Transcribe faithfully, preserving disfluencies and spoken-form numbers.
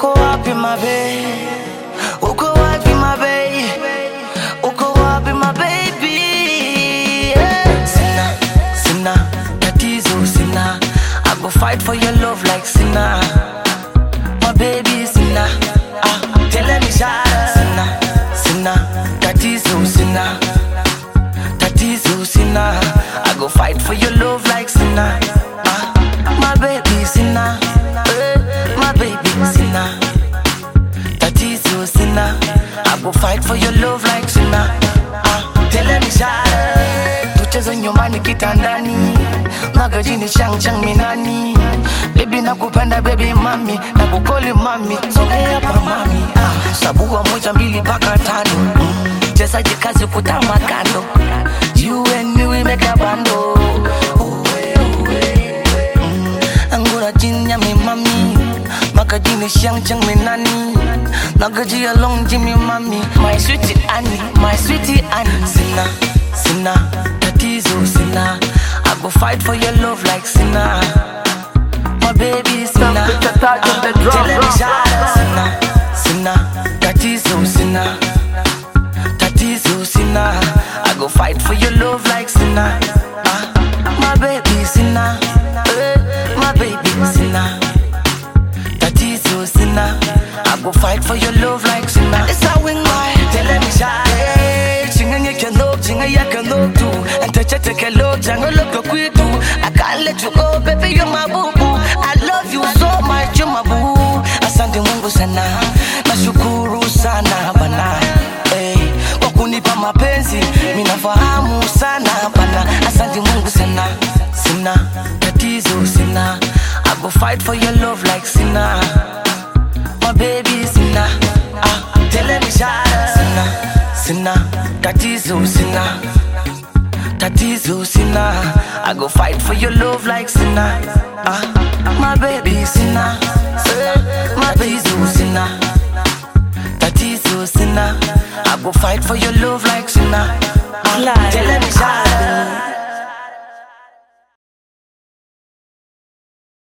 Uko wapi my babe? Uko wapi my babe? Uko wapi my baby? Yeah. Sina, sina, tatizo sina. I go fight for your love like sina. My baby sina. Ah, tell me shara. Sina, sina, tatizo sina. Tatizo sina. I go fight for your love like sina. Ah, my baby sina. Eh, my baby sina. Tatizo sina. I go fight for your love like sina. Ah, tell me shara. Tucheze nyumbani kitandani. Magajini shang shang minani. Baby nakupenda baby mami. Nakukoli mami. Sogea pa mami. Ah, sabua moja mbili paka tano. Mm. Cheza jikazi kutama kando. You and me we make a bando. Angura jinya mi mami. Magajini shang shang minani. Nagaji along Jimmy mami. My sweetie Annie, my sweetie Annie. Sina, sina, tatizo sina. I go fight for your love like sina. My baby sina. Ah, tell me shara. Sina, sina, tatizo sina. Tatizo sina. I go fight for your love like sina. Ah, my baby sina. Eh, my baby sina. Tatizo sina. I go fight for your love like sina. It's a wing boy. Tell me shara. Chinga can look, chinga ya can look too. And touch it take a look, jango look a quick too. I can't let you go, baby, you're my boo boo. I love you so much, you're my boo. Asante Mungu sana, nashukuru sana bana. Hey, wakunipa mapenzi, minafahamu sana bana. Asante Mungu sana, sina, tatizo sina. I go fight for your love like sina. My baby sina. Ah, tell me shara. Sina, sina, tatizo sina. Tatizo sina. I go fight for your love like sina. Ah, my baby sina. Eh, my tatizo sina. Tatizo sina. I go fight for your love like sina. Ah, tell me shara.